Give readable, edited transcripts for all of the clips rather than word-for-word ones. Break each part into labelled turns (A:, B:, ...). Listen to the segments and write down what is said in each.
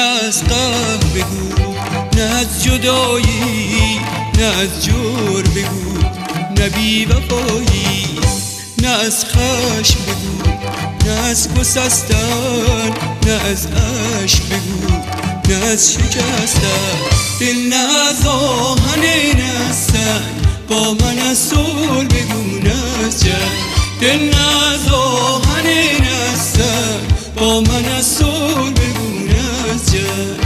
A: از قهر بگو، نه از جدایی، نه از جور بگو، نه بی وفایی. نه از خشم بگو، نه از گسستن، نه از عشق بگو، نه از شکستن. دل نه از آهن، نه از سنگ، با من از صلح بگو، نه از جنگ. دل نه از آهن، نه از سنگ، با من از صلح بگو، نه از جنگ.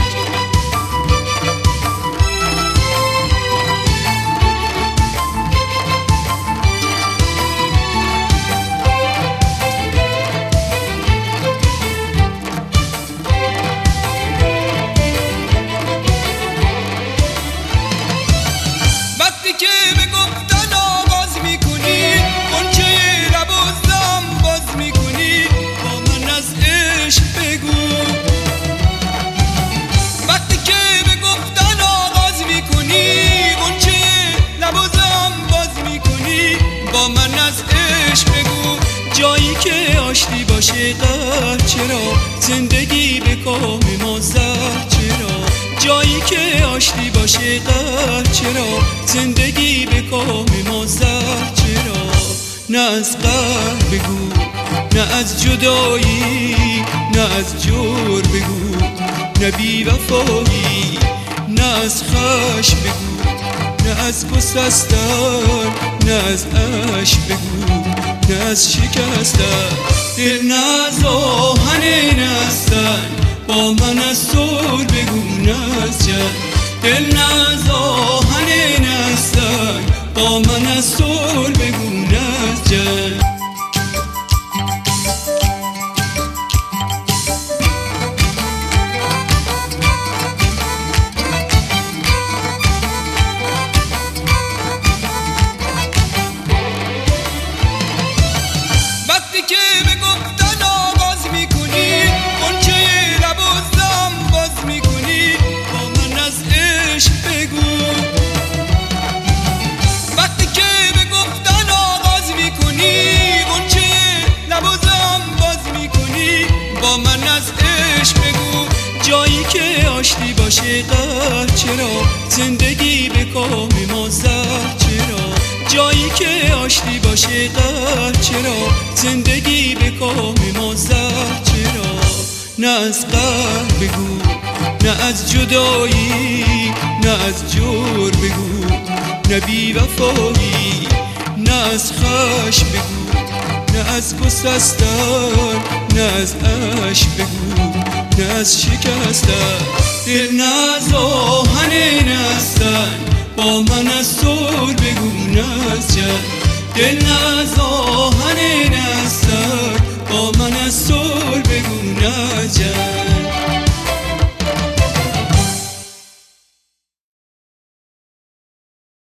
A: جایی که آشتی باشه قهر چرا، زندگی به کام ما زهر چرا. جایی که آشتی باشه قهر چرا، زندگی به کام ما زهر چرا. نه از قهر بگو، نه از جدایی، نه از جور بگو، نه بی وفایی. نه از خشم بگو، نه از گسستن، نه از عشق بگو، نه از شکستن. دل نه از آهن، نه از سنگ، با من از صلح بگو، نه از جنگ. دل نه از آهن، نه از سنگ، با من از صلح بگو، نه از جنگ. جایی که آشتی باشه قهر چرا، زندگی به کام ما زهر چرا. جایی که آشتی باشه قهر چرا، زندگی به کام ما زهر چرا. نه از قهر بگو، نه از جدایی، نه از جور بگو، نه بی وفایی. نه از خشم بگو، نه از گسستن، نه از عشق بگو، نه از شکستن. دل نه از آهن، نه از سنگ، با من از صلح بگو، نه از جنگ. دل نه از آهن،